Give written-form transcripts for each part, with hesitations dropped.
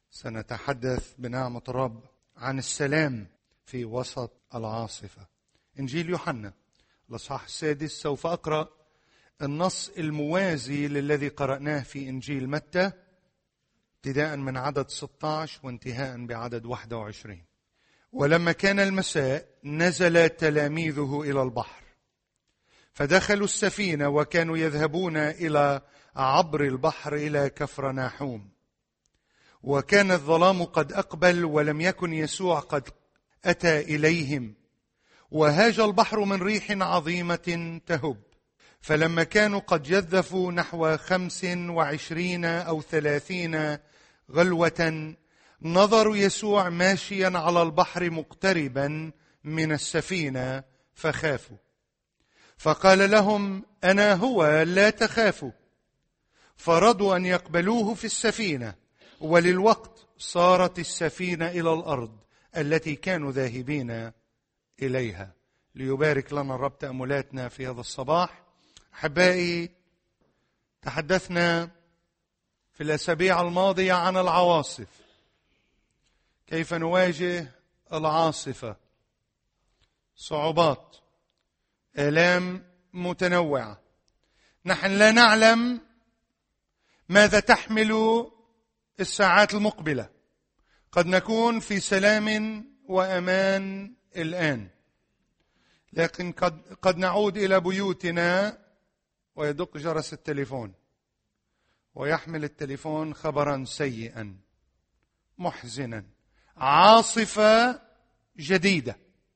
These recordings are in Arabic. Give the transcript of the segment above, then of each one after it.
سنتحدث بنعمة الرب عن السلام في وسط العاصفة. إنجيل يوحنا الإصحاح 6. سوف أقرأ النص الموازي للذي قرأناه في إنجيل متى، ابتداء من عدد 16 وانتهاء بعدد 21. ولما كان المساء نزل تلاميذه إلى البحر، فدخلوا السفينة وكانوا يذهبون إلى عبر البحر إلى كفرناحوم. وكان الظلام قد أقبل ولم يكن يسوع قد أتى إليهم، وهاج البحر من ريح عظيمة تهب. فلما كانوا قد جذفوا نحو 25 أو 30 غلوة، نظروا يسوع ماشيا على البحر مقتربا من السفينة فخافوا. فقال لهم: أنا هو، لا تخافوا. فرضوا أن يقبلوه في السفينة، وللوقت صارت السفينة إلى الأرض التي كانوا ذاهبين إليها. ليبارك لنا الرب تأملاتنا في هذا الصباح. أحبائي، تحدثنا في الأسابيع الماضية عن العواصف، كيف نواجه العاصفة، صعوبات، آلام متنوعة. نحن لا نعلم ماذا تحمل الساعات المقبلة. قد نكون في سلام وأمان الآن، لكن قد نعود إلى بيوتنا ويدق جرس التليفون، ويحمل التليفون خبرا سيئا محزنا، عاصفة جديدة،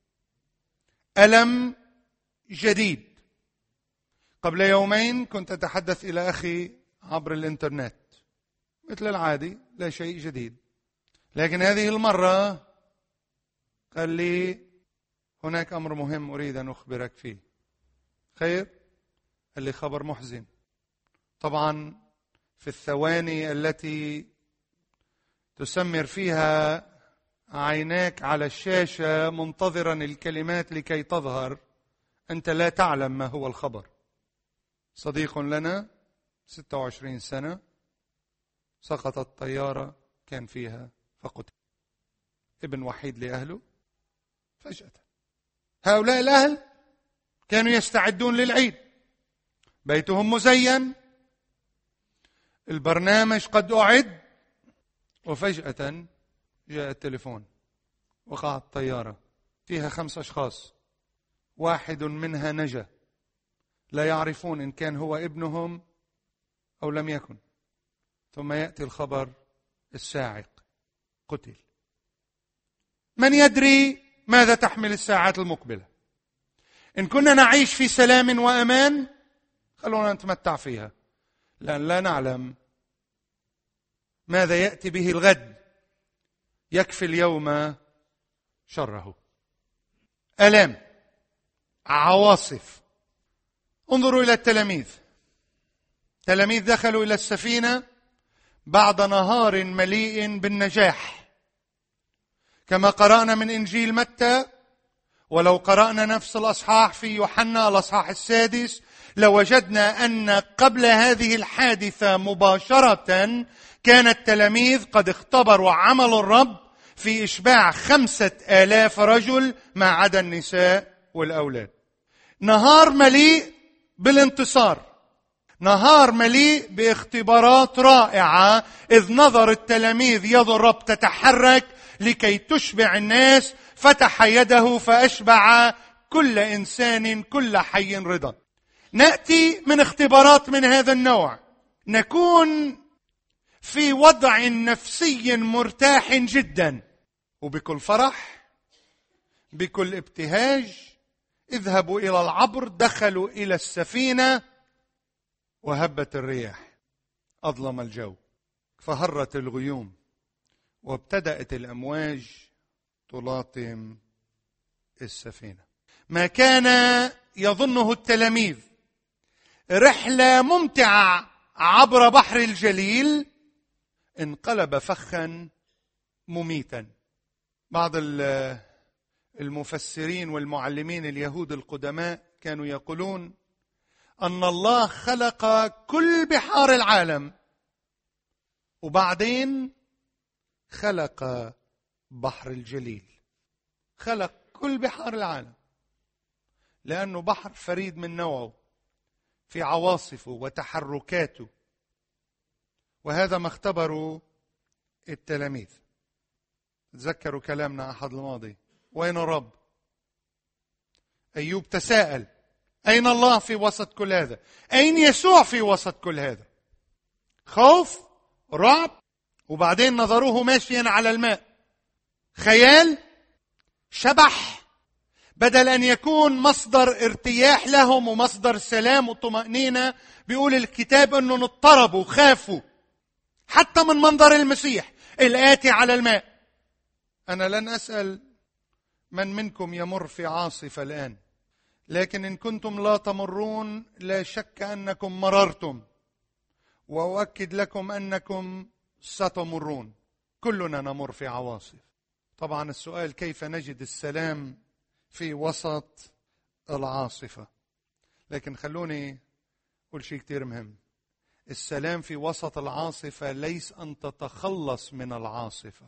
ألم جديد. قبل يومين كنت أتحدث إلى أخي عبر الإنترنت مثل العادي، لا شيء جديد، لكن هذه المرة قال لي: هناك أمر مهم أريد أن أخبرك فيه. خير؟ قال لي: خبر محزن. طبعا في الثواني التي تسمر فيها عيناك على الشاشة منتظرا الكلمات لكي تظهر، أنت لا تعلم ما هو الخبر. صديق لنا 26 سنة سقطت طيارة كان فيها فقتل، ابن وحيد لأهله فجأة. هؤلاء الأهل كانوا يستعدون للعيد، بيتهم مزين، البرنامج قد أعد، وفجأة جاء التليفون: وقعت طيارة فيها 5 أشخاص، واحد منها نجا، لا يعرفون إن كان هو ابنهم أو لم يكن. ثم يأتي الخبر الصاعق: قتل. من يدري ماذا تحمل الساعات المقبلة؟ إن كنا نعيش في سلام وأمان خلونا نتمتع فيها، لأن لا نعلم ماذا يأتي به الغد. يكفي اليوم شره. آلام، عواصف. انظروا إلى التلاميذ. تلاميذ دخلوا إلى السفينة بعد نهار مليء بالنجاح، كما قرأنا من إنجيل متى. ولو قرأنا نفس الأصحاح في يوحنا الأصحاح 6 لوجدنا أن قبل هذه الحادثة مباشرة كان التلاميذ قد اختبروا عمل الرب في إشباع 5000 رجل ما عدا النساء والأولاد. نهار مليء بالانتصار، نهار مليء باختبارات رائعة، إذ نظر التلاميذ يد الرب تتحرك لكي تشبع الناس، فتح يده فأشبع كل إنسان كل حي رضا. نأتي من اختبارات من هذا النوع نكون في وضع نفسي مرتاح جدا، وبكل فرح، بكل ابتهاج اذهبوا إلى العبر. دخلوا إلى السفينة وهبت الرياح، أظلم الجو، فهرت الغيوم، وابتدأت الأمواج تلاطم السفينة. ما كان يظنه التلاميذ رحلة ممتعة عبر بحر الجليل انقلب فخا مميتا. بعض المفسرين والمعلمين اليهود القدماء كانوا يقولون أن الله خلق كل بحار العالم، وبعدين خلق بحر الجليل، خلق كل بحار العالم، لأنه بحر فريد من نوعه في عواصفه وتحركاته. وهذا ما اختبروا التلاميذ. تذكروا كلامنا أحد الماضي، وين الرب؟ أيوب تساءل أين الله في وسط كل هذا؟ أين يسوع في وسط كل هذا؟ خوف، رعب، وبعدين نظروه ماشيا على الماء. خيال، شبح، بدل أن يكون مصدر ارتياح لهم ومصدر سلام وطمأنينة، بيقول الكتاب أنه اضطربوا وخافوا حتى من منظر المسيح الآتي على الماء. أنا لن أسأل من منكم يمر في عاصفة الآن، لكن إن كنتم لا تمرون لا شك أنكم مررتم، وأؤكد لكم أنكم ستمرون. كلنا نمر في عواصف. طبعا السؤال كيف نجد السلام في وسط العاصفة؟ لكن خلوني أقول شيء كتير مهم. السلام في وسط العاصفة ليس أن تتخلص من العاصفة،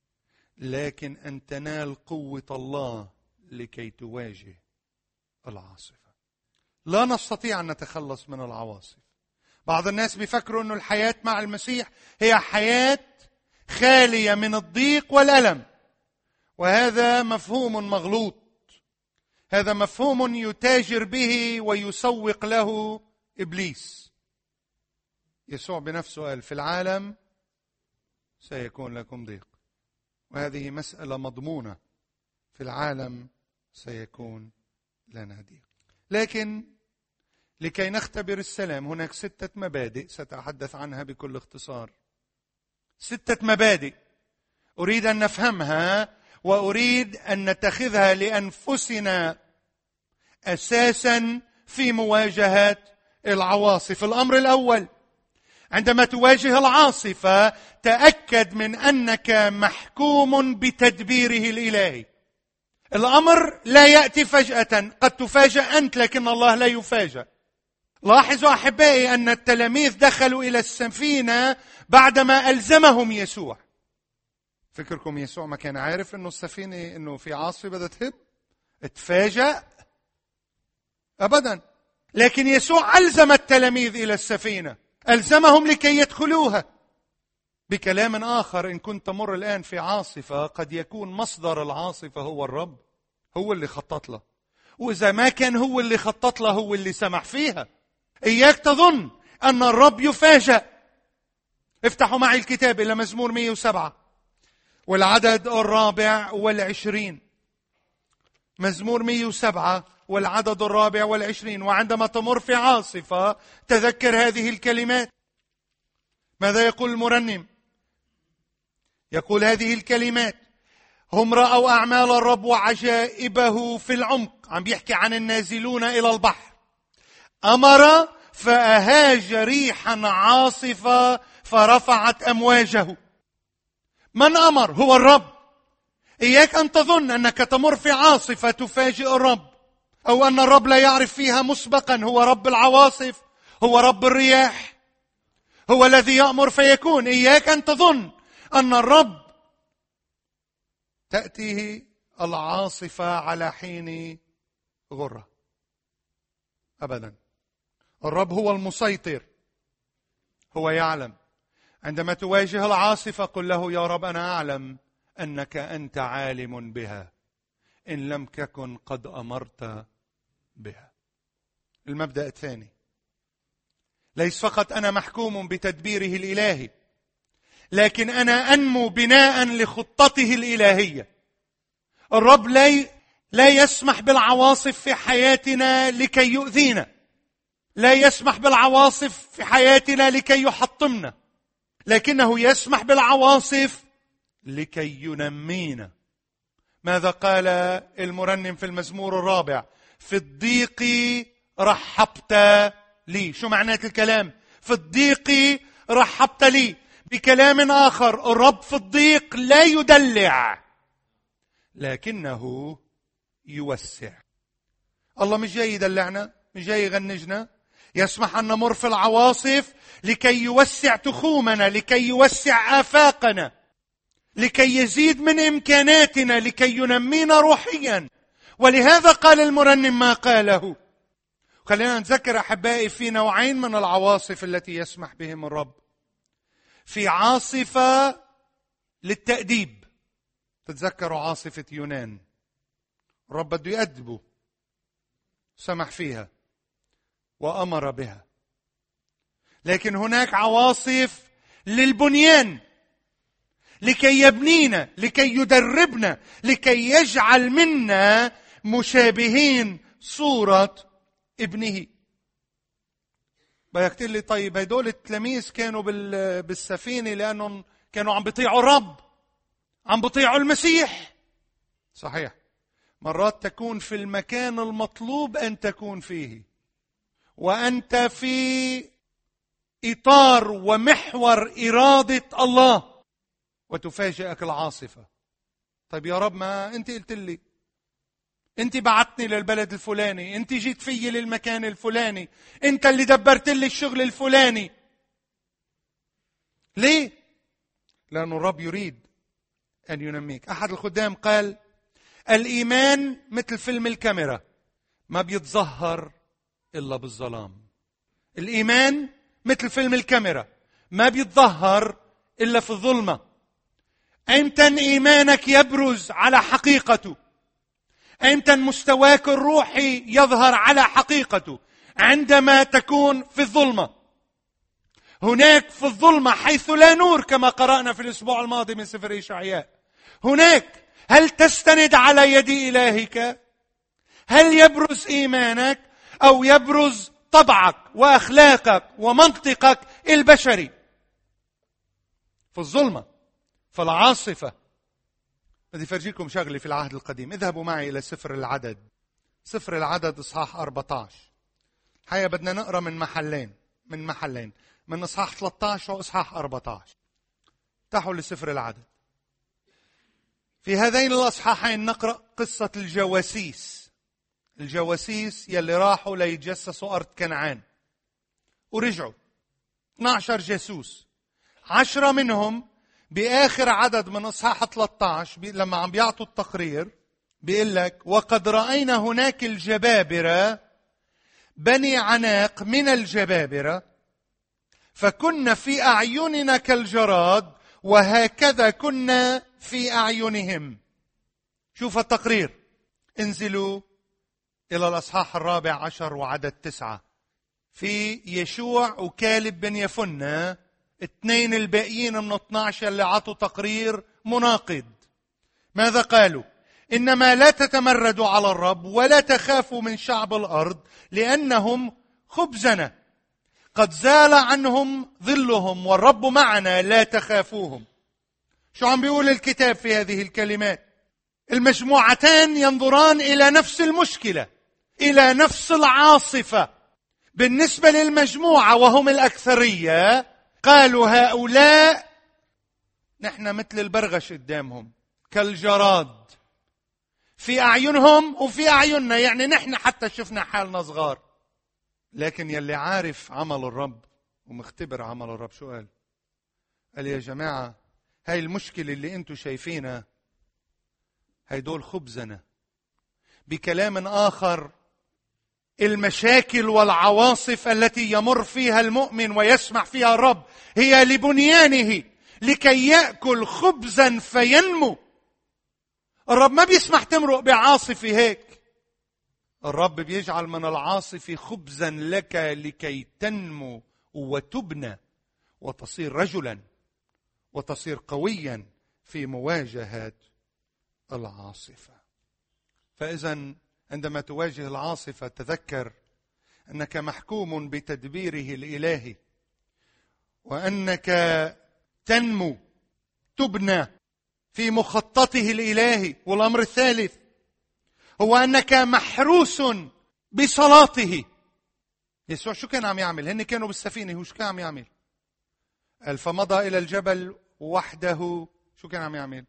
لكن أن تنال قوة الله لكي تواجه العاصفة. لا نستطيع أن نتخلص من العواصف. بعض الناس بيفكروا أن الحياة مع المسيح هي حياة خالية من الضيق والألم، وهذا مفهوم مغلوط. هذا مفهوم يتاجر به ويسوق له إبليس. يسوع بنفسه قال في العالم سيكون لكم ضيق، وهذه مسألة مضمونة. في العالم سيكون لنا ضيق. لكن لكي نختبر السلام هناك 6 مبادئ سأتحدث عنها بكل اختصار. 6 مبادئ أريد أن نفهمها وأريد أن نتخذها لأنفسنا أساسا في مواجهة العواصف. الأمر الأول، عندما تواجه العاصفة تأكد من أنك محكوم بتدبيره الإلهي. الأمر لا يأتي فجأة، قد تفاجأ أنت لكن الله لا يفاجأ. لاحظوا أحبائي أن التلاميذ دخلوا إلى السفينة بعدما ألزمهم يسوع. فكركم يسوع ما كان عارف أنه السفينة أنه في عاصفة بدها تهب؟ اتفاجأ؟ أبدا. لكن يسوع ألزم التلاميذ إلى السفينة، ألزمهم لكي يدخلوها. بكلام آخر، إن كنت تمر الآن في عاصفة قد يكون مصدر العاصفة هو الرب، هو اللي خطط له. وإذا ما كان هو اللي خطط له، هو اللي سمح فيها. إياك تظن أن الرب يفاجأ. افتحوا معي الكتاب إلى مزمور 107 والعدد 24. مزمور 107 والعدد 24. وعندما تمر في عاصفة تذكر هذه الكلمات. ماذا يقول المرنم؟ يقول هذه الكلمات: هم رأوا أعمال الرب وعجائبه في العمق. عم بيحكي عن النازلون إلى البحر. أمر فأهاج ريحا عاصفة فرفعت أمواجه. من أمر؟ هو الرب. إياك أن تظن أنك تمر في عاصفة تفاجئ الرب، أو أن الرب لا يعرف فيها مسبقا. هو رب العواصف، هو رب الرياح، هو الذي يأمر فيكون. إياك أن تظن أن الرب تأتيه العاصفة على حين غرة. أبدا. الرب هو المسيطر، هو يعلم. عندما تواجه العاصفة قل له: يا رب أنا أعلم أنك أنت عالم بها إن لم تكن قد أمرت بها. المبدأ الثاني، ليس فقط أنا محكوم بتدبيره الإلهي، لكن أنا أنمو بناء لخطته الإلهية. الرب لا يسمح بالعواصف في حياتنا لكي يؤذينا، لا يسمح بالعواصف في حياتنا لكي يحطمنا، لكنه يسمح بالعواصف لكي ينمينا. ماذا قال المرنم في المزمور 4؟ في الضيق رحبت لي. شو معنات الكلام؟ في الضيق رحبت لي. بكلام آخر، الرب في الضيق لا يدلع لكنه يوسع. الله مش جاي يدلعنا، مش جاي يغنجنا. يسمح أن نمر في العواصف لكي يوسع تخومنا، لكي يوسع آفاقنا. لكي يزيد من إمكاناتنا، لكي ينمينا روحيا. ولهذا قال المرنم ما قاله. خلينا نتذكر أحبائي في نوعين من العواصف التي يسمح بهم الرب. في عاصفة للتأديب، تتذكروا عاصفة يونان، الرب بده يأدبه، سمح فيها وأمر بها. لكن هناك عواصف للبنيان، لكي يبنينا، لكي يدربنا، لكي يجعل منا مشابهين صورة ابنه. بدك تقول لي طيب هدول التلاميذ كانوا بالسفينة لأنهم كانوا عم بيطيعوا الرب، عم بيطيعوا المسيح. صحيح، مرات تكون في المكان المطلوب أن تكون فيه، وأنت في إطار ومحور إرادة الله، وتفاجئك العاصفة. طيب يا رب، ما أنت قلت لي، أنت بعتني للبلد الفلاني، أنت جيت فيي للمكان الفلاني، أنت اللي دبرت لي الشغل الفلاني. ليه؟ لأن الرب يريد أن ينميك. أحد الخدام قال: الإيمان مثل فيلم الكاميرا، ما بيتظهر إلا بالظلام. الإيمان مثل فيلم الكاميرا، ما بيتظهر إلا في الظلمة. أيمتى إيمانك يبرز على حقيقته، أيمتى مستواك الروحي يظهر على حقيقته، عندما تكون في الظلمة. هناك في الظلمة حيث لا نور، كما قرأنا في الأسبوع الماضي من سفر إشعياء. هناك هل تستند على يد إلهك؟ هل يبرز إيمانك أو يبرز طبعك وأخلاقك ومنطقك البشري؟ في الظلمة، في العاصفة. بدي أفرجيكم شغلة في العهد القديم. اذهبوا معي إلى سفر العدد، سفر العدد إصحاح 14. الحقيقة بدنا نقرأ من محلين، من إصحاح 13 وإصحاح 14. افتحوا لسفر العدد. في هذين الأصحاحين نقرأ قصة الجواسيس يلي راحوا ليتجسسوا أرض كنعان ورجعوا. 12 جاسوس، 10 منهم بآخر عدد من إصحاح 13 لما عم بيعطوا التقرير بيقول لك: وقد رأينا هناك الجبابرة بني عناق من الجبابرة، فكنا في أعيننا كالجراد، وهكذا كنا في أعينهم. شوف التقرير. انزلوا إلى الأصحاح 14 وعدد 9. في يشوع وكالب بن يفنة، 2 الباقيين من 12 اللي عطوا تقرير مناقض. ماذا قالوا؟ إنما لا تتمردوا على الرب ولا تخافوا من شعب الأرض، لأنهم خبزنا، قد زال عنهم ظلهم والرب معنا، لا تخافوهم. شو عم بيقول الكتاب في هذه الكلمات؟ المجموعتان ينظران إلى نفس المشكلة، إلى نفس العاصفة. بالنسبة للمجموعة وهم الأكثرية، قالوا هؤلاء نحن مثل البرغش قدامهم، كالجراد في أعينهم وفي أعيننا، يعني نحن حتى شفنا حالنا صغار. لكن يلي عارف عمل الرب ومختبر عمل الرب شو قال؟ قال: يا جماعة، هاي المشكلة اللي انتم شايفينها هيدول خبزنا. بكلام آخر، المشاكل والعواصف التي يمر فيها المؤمن ويسمع فيها الرب هي لبنيانه، لكي يأكل خبزا فينمو. الرب ما بيسمح تمرق بعاصفة هيك. الرب بيجعل من العاصفة خبزا لك لكي تنمو وتبنى وتصير رجلا وتصير قويا في مواجهة العاصفة. فإذا عندما تواجه العاصفة تذكر أنك محكوم بتدبيره الإلهي، وأنك تنمو تبنى في مخططه الإلهي. والأمر الثالث هو أنك محروس بصلاته. يسوع شو كان عم يعمل؟ هن كانوا بالسفينة، هو شو كان عم يعمل؟ قال: فمضى إلى الجبل وحده. شو كان عم يعمل؟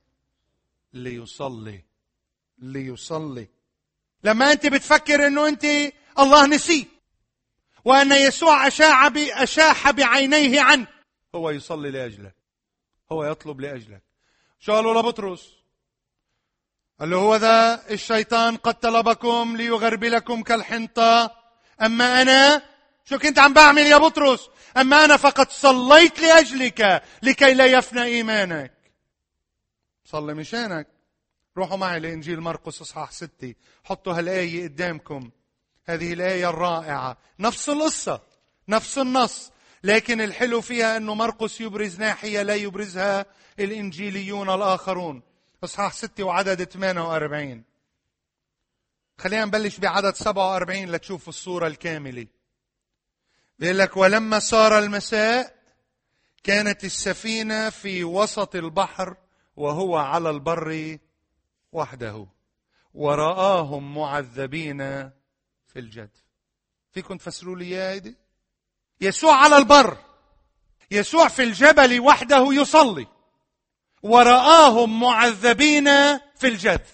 ليصلي. لما أنت بتفكر أنه أنت الله نسي، وأن يسوع أشاح بعينيه عنك، هو يصلي لأجلك، هو يطلب لأجلك. شو قالوا لبطرس؟ قال له هو ذا الشيطان قد طلبكم ليغربلكم كالحنطة، أما أنا شو كنت عم بعمل يا بطرس؟ أما أنا فقد صليت لأجلك لكي لا يفنى إيمانك. صلي مشانك. روحوا معي لإنجيل مرقس إصحاح 6، حطوا هالآية قدامكم. هذه الآية الرائعة، نفس القصة نفس النص، لكن الحلو فيها أنه مرقس يبرز ناحية لا يبرزها الإنجيليون الآخرون. إصحاح 6 وعدد 48. خلينا نبلش بعدد 47 لتشوفوا الصورة الكاملة. بيقول لك: ولما صار المساء كانت السفينة في وسط البحر وهو على البر وحده، ورآهم معذبين في الجدف. فيكم تفسروا لي اياها هيدي؟ يسوع على البر، يسوع في الجبل وحده يصلي، ورآهم معذبين في الجدف.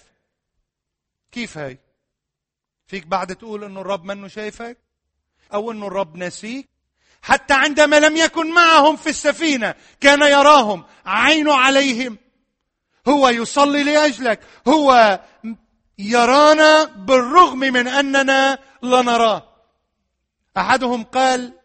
كيف هاي؟ فيك بعد تقول انه الرب منه شايفك او انه الرب نسيك؟ حتى عندما لم يكن معهم في السفينة كان يراهم، عينه عليهم. هو يصلي لأجلك، هو يرانا بالرغم من أننا لا نراه. أحدهم قال: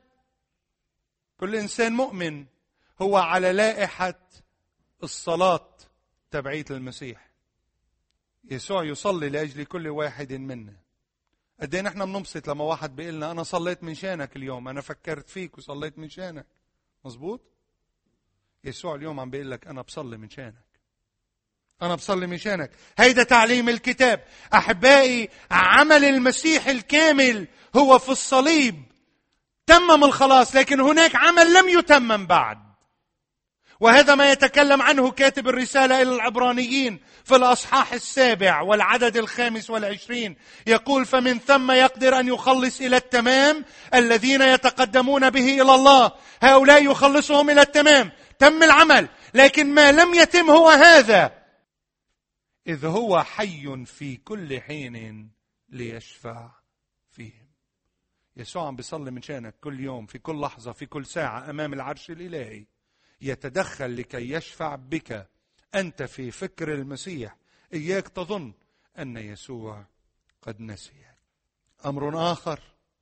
كل إنسان مؤمن هو على لائحة الصلاة تبعية المسيح. يسوع يصلي لأجل كل واحد منا. قد ايه نحن بننبسط لما واحد بيقول لنا: أنا صليت من شانك اليوم، أنا فكرت فيك وصليت من شانك. مظبوط؟ يسوع اليوم عم بيقول لك: أنا بصلي من شانك، أنا بصلي من شانك. هيدا تعليم الكتاب. أحبائي، عمل المسيح الكامل هو في الصليب، تمم الخلاص، لكن هناك عمل لم يتمم بعد، وهذا ما يتكلم عنه كاتب الرسالة إلى العبرانيين في الأصحاح 7 والعدد 25. يقول: فمن ثم يقدر أن يخلص إلى التمام الذين يتقدمون به إلى الله. هؤلاء يخلصهم إلى التمام، تم العمل، لكن ما لم يتم هو هذا: إذ هو حي في كل حين ليشفع فيهم. يسوع عم بيصلي من شانك كل يوم، في كل لحظة، في كل ساعة أمام العرش الإلهي، يتدخل لكي يشفع بك. أنت في فكر المسيح، إياك تظن أن يسوع قد نسيك. أمر آخر،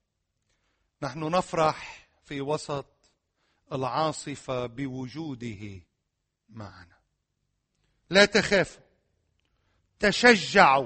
نحن نفرح في وسط العاصفة بوجوده معنا. لا تخافوا، تشجعوا.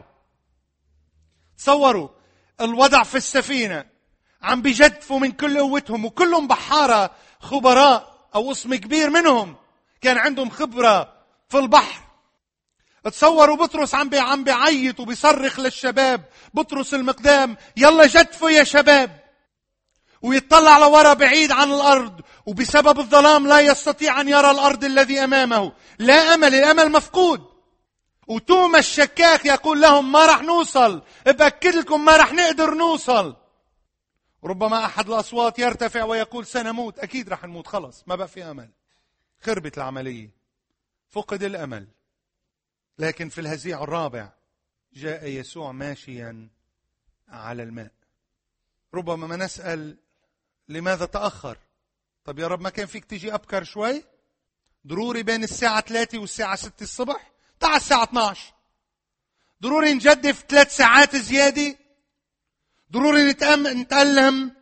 تصوروا الوضع في السفينة، عم بيجدفوا من كل قوتهم، وكلهم بحارة خبراء أو قسم كبير منهم كان عندهم خبرة في البحر. تصوروا بطرس عم بيعيط وبيصرخ للشباب، بطرس المقدام: يلا جدفوا يا شباب. ويطلع لورا بعيد عن الأرض، وبسبب الظلام لا يستطيع أن يرى الأرض الذي أمامه. لا أمل، الأمل مفقود. وتوما الشكاك يقول لهم: ما رح نوصل، بأكد لكم ما رح نقدر نوصل. ربما أحد الأصوات يرتفع ويقول: سنموت. أكيد رح نموت، خلص ما بقى في أمل، خربت العملية، فقد الأمل. لكن في الهزيع الرابع جاء يسوع ماشيا على الماء. ربما ما نسأل: لماذا تأخر؟ طب يا رب ما كان فيك تيجي أبكر شوي؟ ضروري بين الساعة 3 والساعة 6 الصبح؟ تعال الساعة 12. ضروري نجدف 3 ساعات زيادة؟ ضروري نتألم؟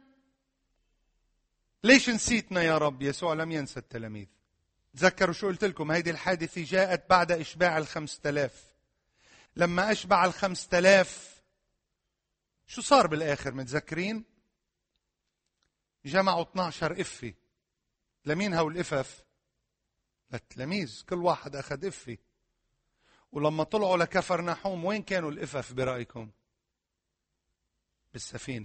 ليش نسيتنا يا رب؟ يسوع لم ينسى التلاميذ. تذكروا شو قلت لكم؟ هيدي الحادثة جاءت بعد إشباع 5000. لما أشبع 5000 شو صار بالآخر؟ متذكرين؟ جمعوا 12 إفة. لمين هو الإفف؟ للتلاميذ، كل واحد أخذ إفة. ولما طلعوا لكفرناحوم وين كانوا الإفف برأيكم؟ بالسفينة.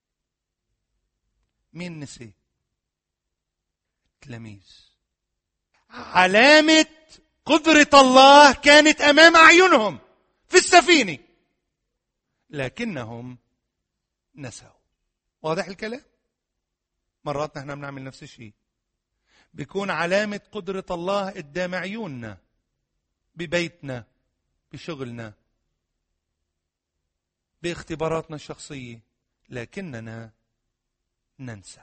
مين نسي؟ التلاميذ. علامة قدرة الله كانت أمام أعينهم في السفينة، لكنهم نسوا. واضح الكلام؟ مرات نحن بنعمل نفس الشيء، بيكون علامة قدرة الله قدام عيوننا، ببيتنا، بشغلنا، باختباراتنا الشخصية، لكننا ننسى.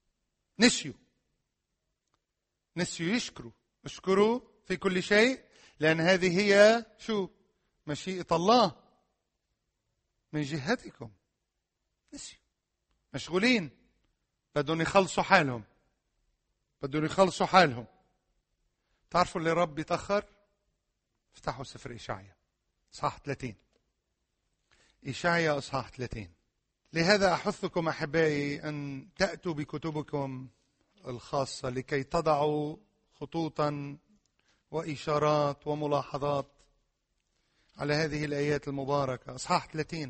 نسيوا يشكروا. اشكروا في كل شيء، لأن هذه هي شو؟ مشيئة الله من جهتكم. نسيوا، مشغولين، بدهم يخلصوا حالهم. تعرفوا اللي رب يتأخر؟ افتحوا سفر إشعيا إصحاح 30. إشعيا إصحاح 30. لهذا أحثكم أحبائي أن تأتوا بكتبكم الخاصة لكي تضعوا خطوطا وإشارات وملاحظات على هذه الآيات المباركة. إصحاح 30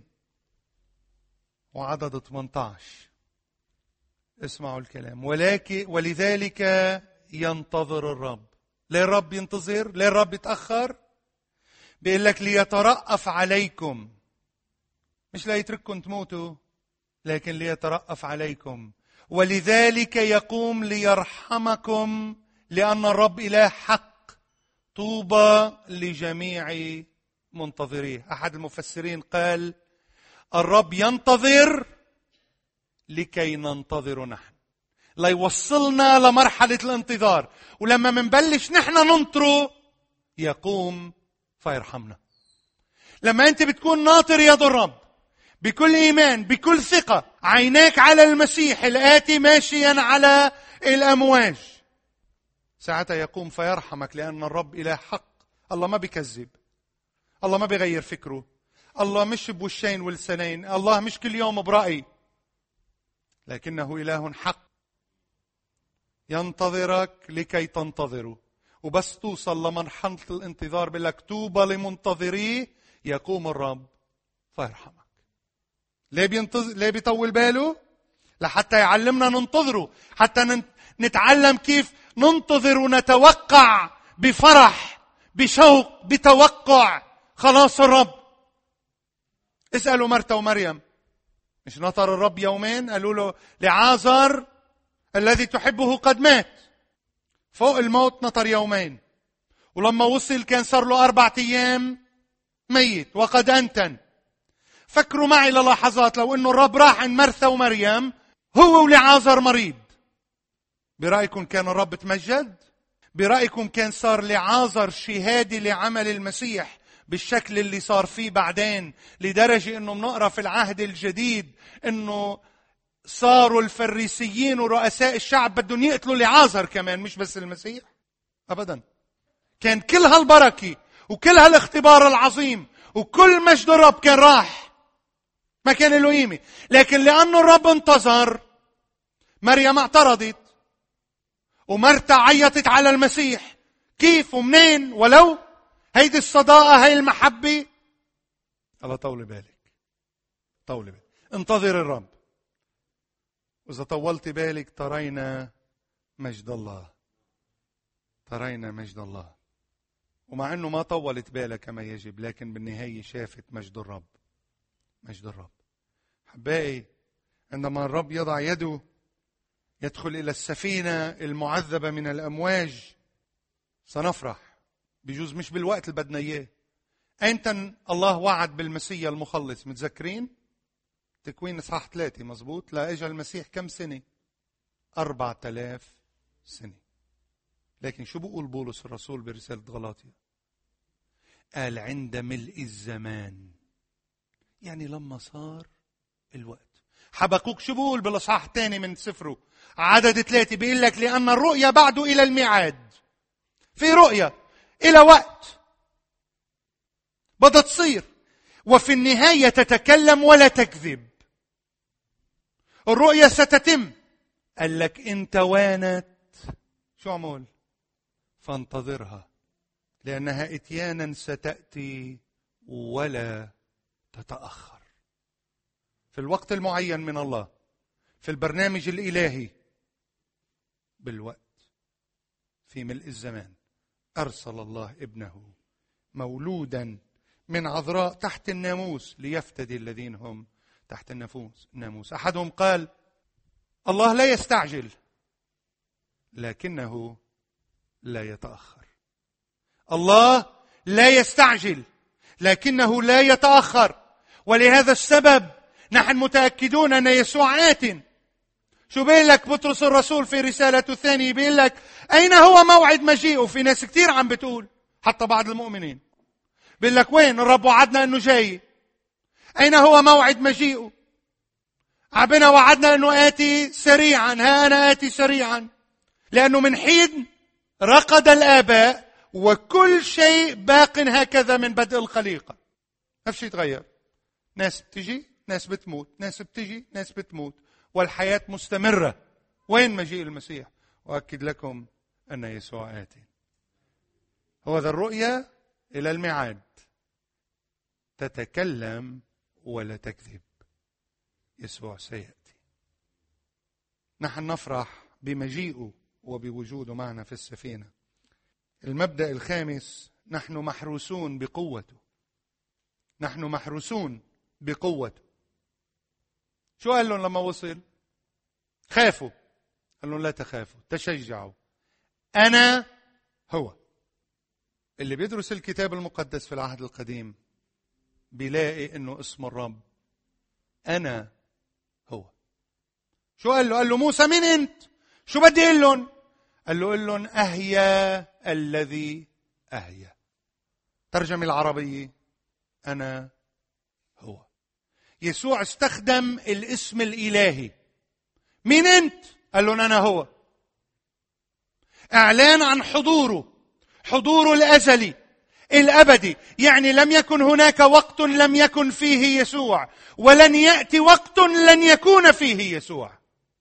وعدد 18. اسمعوا الكلام. ولذلك ينتظر الرب. ليه الرب ينتظر؟ ليه الرب يتأخر؟ بيقول لك ليترأف عليكم، مش لا يترككم تموتوا، لكن ليترأف عليكم. ولذلك يقوم ليرحمكم، لأن الرب إله حق، طوبى لجميع منتظريه. أحد المفسرين قال الرب ينتظر لكي ننتظر نحن، لا يوصلنا لمرحلة الانتظار، ولما منبلش نحن ننطره يقوم فيرحمنا. لما أنت بتكون ناطر يد الرب بكل إيمان بكل ثقة، عيناك على المسيح الآتي ماشيا على الأمواج، ساعتها يقوم فيرحمك، لأن الرب إله حق. الله ما بيكذب، الله ما بيغير فكره، الله مش بوشين ولسانين، الله مش كل يوم برأي، لكنه إله حق ينتظرك لكي تنتظره. وبس توصل لمرحلة الانتظار بيقول لك طوبى لمنتظريه، يقوم الرب فيرحمك. ليه بيطول باله؟ لحتى يعلمنا ننتظره، حتى نتعلم كيف ننتظر ونتوقع بفرح بشوق بتوقع خلاص الرب. اسألوا مرتا ومريم، مش نطر الرب يومين؟ قالوا له لعازر الذي تحبه قد مات. فوق الموت نطر يومين، ولما وصل كان صار له 4 أيام ميت وقد أنتن. فكروا معي للحظات، لو انه الرب راح عند مرثا ومريم هو ولعازر مريض، برأيكم كان الرب تمجد؟ برأيكم كان صار لعازر شهادة لعمل المسيح بالشكل اللي صار فيه بعدين، لدرجة انه بنقرأ في العهد الجديد انه صاروا الفريسيين ورؤساء الشعب بدهم يقتلوا لعازر كمان، مش بس المسيح ابدا. كان كل هالبركة وكل هالاختبار العظيم وكل مجد الرب كان راح، ما كان له قيمة. لكن لأنه الرب انتظر، مريم اعترضت ومرتا عيطت على المسيح. كيف ومنين؟ ولو هيدي الصداقة، هي المحبة. الله طول بالك، طول بالك، انتظر الرب. وإذا طولت بالك ترينا مجد الله، ترينا مجد الله. ومع أنه ما طولت بالك كما يجب، لكن بالنهاية شافت مجد الرب، مجد الرب. حبائي، عندما الرب يضع يده يدخل إلى السفينة المعذبة من الأمواج سنفرح. بجوز مش بالوقت اللي بدنا إياه. أيمتى الله وعد بالمسيح المخلص؟ متذكرين؟ تكوين إصحاح 3 مزبوط. لا إجا المسيح كم سنة؟ 4000 سنة. لكن شو بقول بولس الرسول برسالة غلاطيا؟ قال عند ملء الزمان، يعني لما صار الوقت. حبقوك شو بقول بالإصحاح 2 من سفره عدد 3؟ بيقول لك لأن الرؤيا بعد إلى الميعاد. في رؤيا إلى وقت بدها تصير، وفي النهاية تتكلم ولا تكذب. الرؤيا ستتم. قال لك إن توانت شو عمول؟ فانتظرها، لأنها إتيانا ستأتي ولا تتأخر. في الوقت المعين من الله، في البرنامج الإلهي، بالوقت، في ملء الزمان، أرسل الله ابنه مولودا من عذراء تحت الناموس ليفتدي الذين هم تحت الناموس. أحدهم قال الله لا يستعجل لكنه لا يتأخر. الله لا يستعجل لكنه لا يتأخر. ولهذا السبب نحن متأكدون أن يسوع آت. شو بيقول لك بطرس الرسول في رسالته الثانية؟ بيقول لك أين هو موعد مجيئه؟ في ناس كتير عم بتقول حتى بعض المؤمنين بيقول لك وين الرب وعدنا انه جاي؟ اين هو موعد مجيئه؟ عبنا وعدنا انه آتي سريعا، ها انا آتي سريعا. لانه من حين رقد الآباء وكل شيء باق هكذا من بدء الخليقة. ما في شيء يتغير. ناس بتجي، ناس بتموت، ناس بتجي، ناس بتموت، والحياة مستمرة. وين مجيء المسيح؟ وأكد لكم أن يسوع آتي. هو ذا الرؤية إلى الميعاد، تتكلم ولا تكذب. يسوع سيأتي. نحن نفرح بمجيئه وبوجوده معنا في السفينة. المبدأ الخامس، نحن محروسون بقوته. نحن محروسون بقوته. شو قال لهم لما وصل؟ خافوا. قال لهم لا تخافوا، تشجعوا، أنا هو. اللي بيدرس الكتاب المقدس في العهد القديم بيلاقي إنه اسم الرب أنا هو. شو قال له؟ قال له موسى مين أنت؟ شو بدي أقول لهم؟ قال لهم أهيا الذي أهيا. ترجمة العربية أنا هو. يسوع استخدم الاسم الإلهي. مين أنت؟ قال لهم أنا هو. إعلان عن حضوره الأزلي الأبدي. يعني لم يكن هناك وقت لم يكن فيه يسوع، ولن يأتي وقت لن يكون فيه يسوع.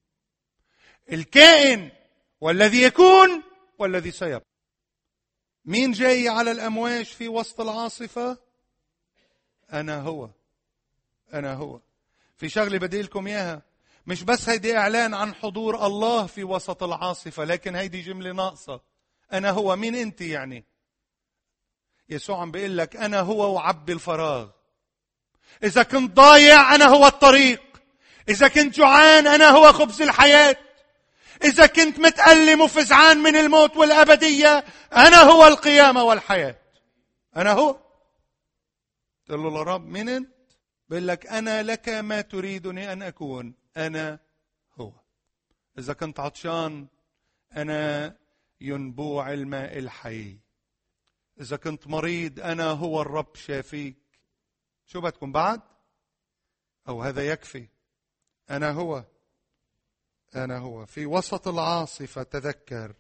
الكائن والذي يكون والذي سيبقى. مين جاي على الأمواج في وسط العاصفة؟ أنا هو. أنا هو. في شغلة بدي لكم إياها، مش بس هيدي إعلان عن حضور الله في وسط العاصفة، لكن هيدي جملة ناقصة. أنا هو. مين أنت يعني؟ يسوع عم بيقول لك أنا هو وعبي الفراغ. إذا كنت ضايع أنا هو الطريق. إذا كنت جوعان أنا هو خبز الحياة. إذا كنت متألم وفزعان من الموت والأبدية أنا هو القيامة والحياة. أنا هو. قل له لرب مين أنت؟ بيقول لك أنا لك ما تريدني أن أكون. أنا هو. إذا كنت عطشان أنا ينبوع الماء الحي. إذا كنت مريض أنا هو الرب شافيك. شو بدكم بعد؟ أو هذا يكفي؟ أنا هو. أنا هو. في وسط العاصفة تذكر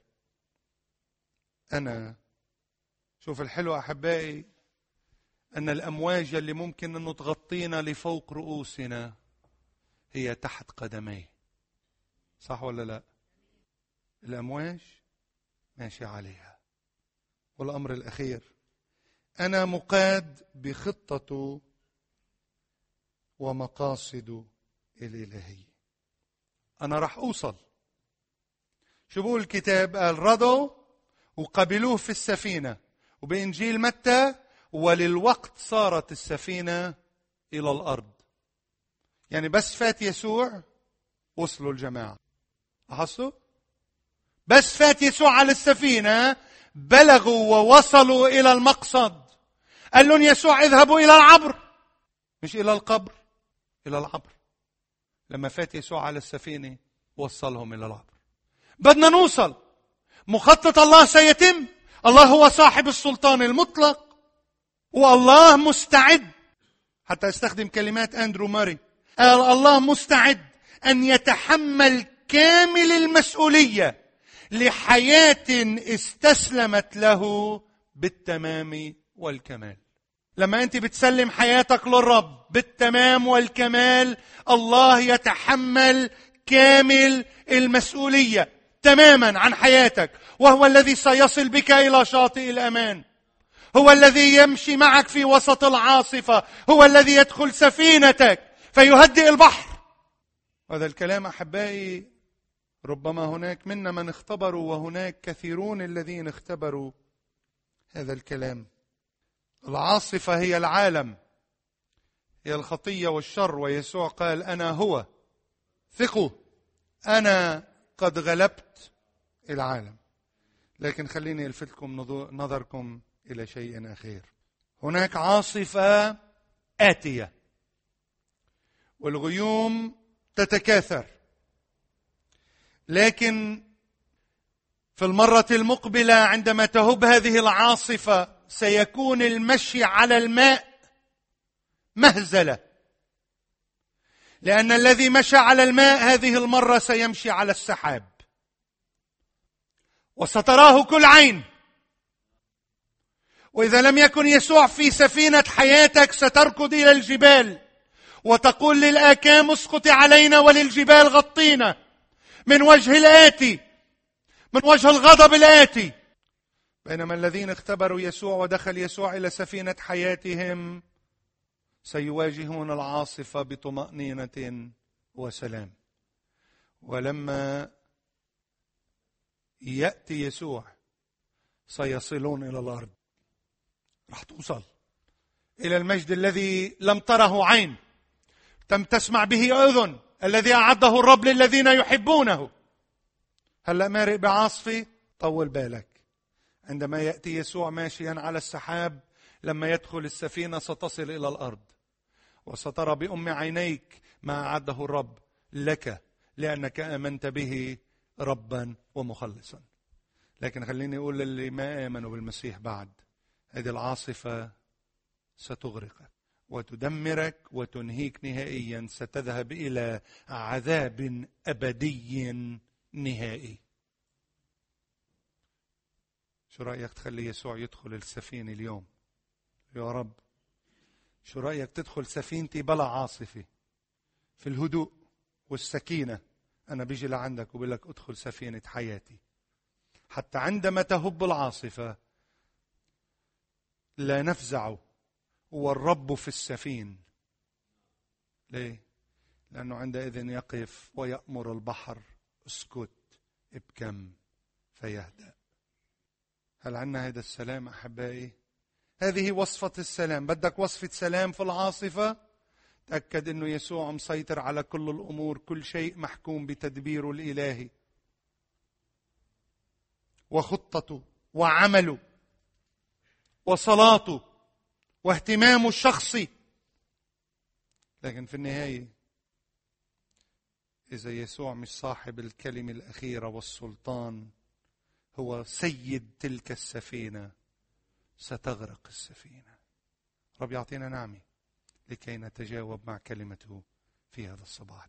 أنا. شوف الحلو أحبائي، أن الأمواج اللي ممكن أنه تغطينا لفوق رؤوسنا هي تحت قدميه. صح ولا لا؟ الأمواج ماشي عليها. والأمر الأخير، أنا مقاد بخطته ومقاصده الإلهية. أنا رح أوصل. شو بقول الكتاب؟ قال رضوا وقبلوه في السفينة. وبإنجيل متى وللوقت صارت السفينة إلى الأرض. يعني بس فات يسوع وصلوا الجماعة. لاحظتوا؟ بس فات يسوع على السفينة بلغوا ووصلوا إلى المقصد. قال لهم يسوع اذهبوا إلى العبر، مش إلى القبر، إلى العبر. لما فات يسوع على السفينة وصلهم إلى العبر. بدنا نوصل. مخطط الله سيتم. الله هو صاحب السلطان المطلق، والله مستعد. حتى استخدم كلمات أندرو ماري، قال الله مستعد أن يتحمل كامل المسؤولية لحياة استسلمت له بالتمام والكمال. لما أنت بتسلم حياتك للرب بالتمام والكمال، الله يتحمل كامل المسؤولية تماما عن حياتك، وهو الذي سيصل بك إلى شاطئ الأمان. هو الذي يمشي معك في وسط العاصفة. هو الذي يدخل سفينتك فيهدئ البحر. هذا الكلام أحبائي ربما هناك منا من اختبروا، وهناك كثيرون الذين اختبروا هذا الكلام. العاصفة هي العالم، هي الخطية والشر، ويسوع قال أنا هو. ثقوا، أنا قد غلبت العالم. لكن خليني ألفتكم نظركم إلى شيء أخير. هناك عاصفة آتية والغيوم تتكاثر، لكن في المرة المقبلة عندما تهب هذه العاصفة سيكون المشي على الماء مهزلة، لأن الذي مشى على الماء هذه المرة سيمشي على السحاب، وستراه كل عين. وإذا لم يكن يسوع في سفينة حياتك ستركض إلى الجبال وتقول للآكام اسقطي علينا وللجبال غطينا من وجه الآتي، من وجه الغضب الآتي. بينما الذين اختبروا يسوع ودخل يسوع إلى سفينة حياتهم سيواجهون العاصفة بطمأنينة وسلام. ولما يأتي يسوع سيصلون إلى الأرض، رح توصل إلى المجد الذي لم تره عين، لم تسمع به أذن، الذي أعده الرب للذين يحبونه. هلأ مارق بعاصفة، طول بالك. عندما يأتي يسوع ماشيا على السحاب، لما يدخل السفينة ستصل إلى الأرض، وسترى بأم عينيك ما أعده الرب لك لأنك آمنت به ربا ومخلصا. لكن خليني أقول للي ما آمنوا بالمسيح بعد، هذه العاصفة ستغرقك وتدمرك وتنهيك نهائيا، ستذهب إلى عذاب أبدي نهائي. شو رأيك تخلي يسوع يدخل السفينة اليوم؟ يا رب شو رأيك تدخل سفينتي بلا عاصفة، في الهدوء والسكينة؟ أنا بيجي لعندك وبقول لك ادخل سفينة حياتي، حتى عندما تهب العاصفة لا نفزع والرب في السفينة. ليه؟ لأنه عندئذ يقف ويأمر البحر اسكت ابكم فيهدأ. هل عنا هذا السلام أحبائي؟ هذه وصفة السلام. بدك وصفة سلام في العاصفة؟ تأكد أنه يسوع مسيطر على كل الأمور، كل شيء محكوم بتدبيره الإلهي وخطته وعمله وصلاته واهتمامه الشخصي. لكن في النهاية إذا يسوع مش صاحب الكلمة الأخيرة والسلطان، هو سيد تلك السفينة، ستغرق السفينة. رب يعطينا نعمة لكي نتجاوب مع كلمته في هذا الصباح.